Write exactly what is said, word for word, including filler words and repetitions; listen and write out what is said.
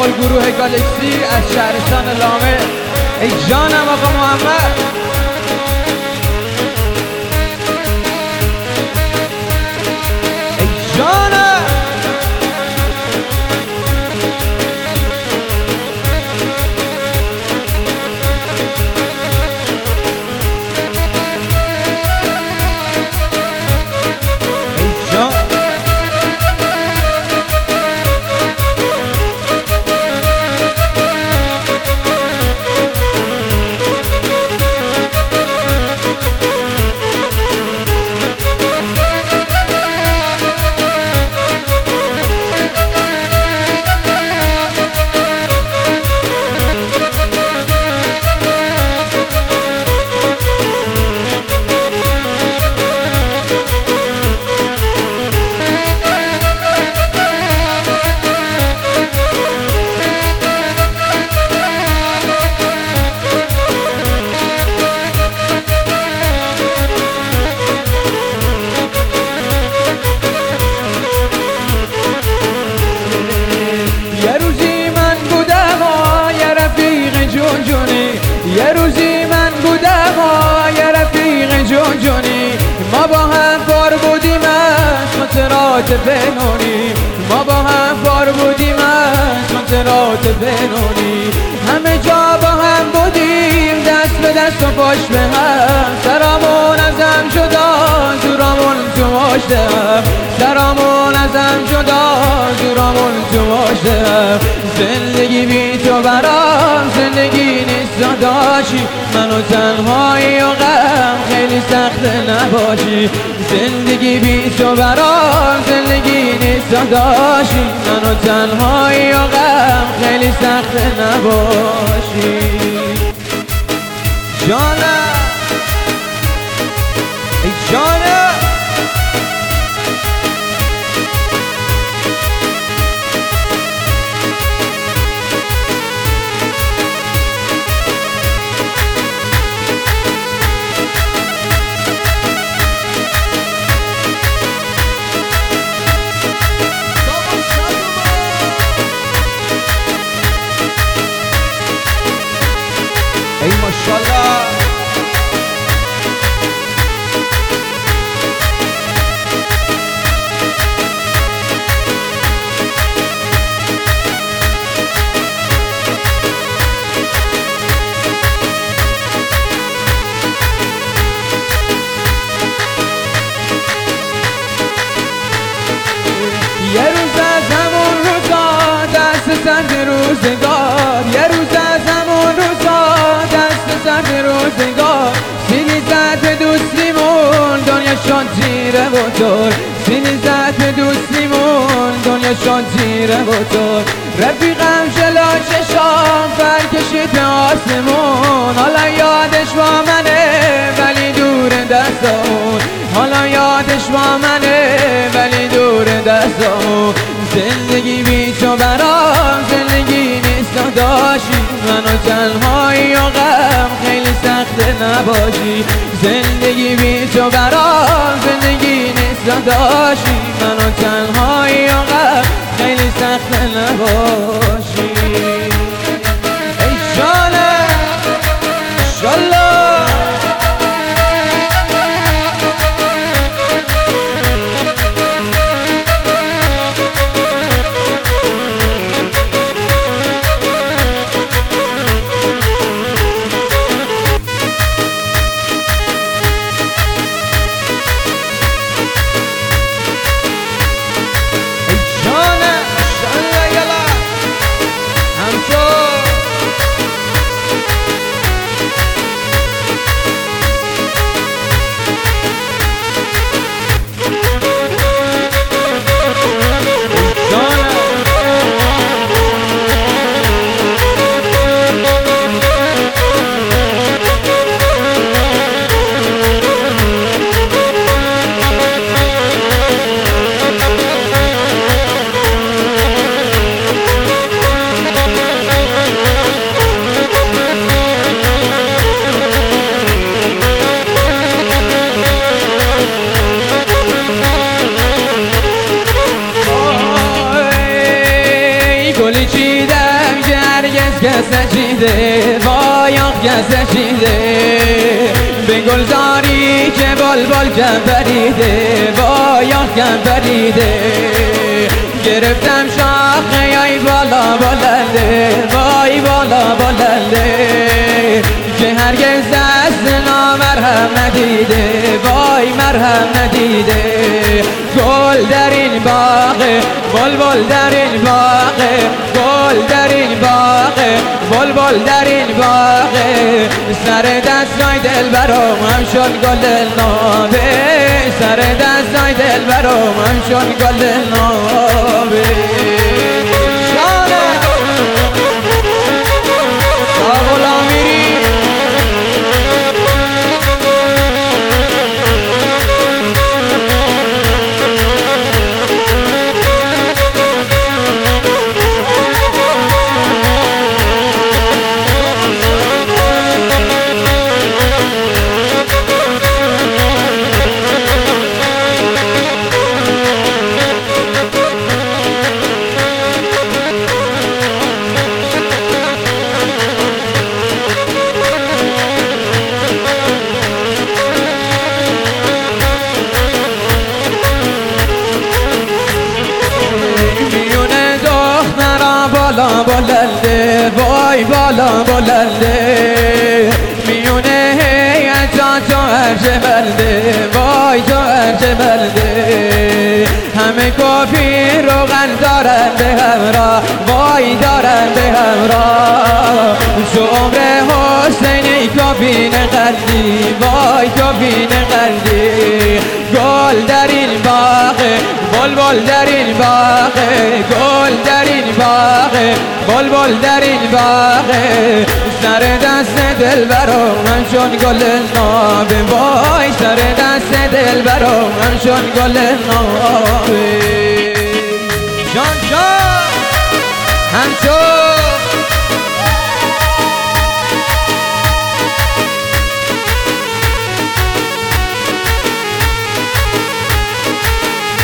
کل گروه گالکسی از شهرستان لامه. ای جانم آقا محمد، ای جانم. یه روزی من بودم و یه رفیق جون جونی، ما با هم بار بودیم از خاطرات پنهانی، ما با هم بار بودیم از خاطرات پنهانی، همه جا با هم بودیم دست به دست و پشت به هم، سرامون از هم جدا زورامون تو مشت هم، سرامون از هم جدا زورامون تو مشت هم. زندگی بی تو برام زندگی نیست داداشی، منو تنهایی و غم خیلی سخته نباشی، زندگی بی تو برام زندگی نیست داداشی، منو تنهایی و غم خیلی سخته نباشی. جانم ای جانم، ای ماشاءالله. یه روز از همون روزا دست سرد روزگار، یه روز از همون روزا دست سرد روزگار، سینی زد به دوستیمون دنیا شد تیره و تر، سینی زد به دوستیمون دنیا شد تیره و تر، رفیقم جلو چشام پر کشید به آسمون، حالا یادش با منه ولی دور دستمون، حالا یادش با منه ولی دور دستمون. زندگی بی تو برام زندگی نیست داداشی، منو تنهایی و غم خیلی سخته نباشی، زندگی بی تو برام زندگی نیست داداشی، منو تنهایی و غم خیلی سخته نباشی. ای جانم انشالله. گلی چیده گرفتم که هرگز کس نچیده وای آخ کس نچیده به گلزاری که بلبل کم پریده وای آخ کم پریده گرفتم شاخه ای بالا بلنده وای بالا بلنده که هرگز دست نامرهم ندیده وای مرهم ندیده گل در این باغ بلبل در این باغ گل در این باغ بلبل در این باغ سر دستای دلبرم همچون گل نابه سر دستای دلبرم همچون گل نابه بالا بلنده وای بالا بلنده میونه هیجان تو هرچه بلده وای تو هرچه بلده همه کافی روغن دارن به همراه وای دارن به همراه تو عمر حسینی کافی نقدی وای کافی نقدی گل در این باغ بلبل در این باغ گل در این باغ بلبل در این باغ سر دست دلبرم همچون گل نابه وای سر دست دلبرم همچون گل نابه جان جان همچون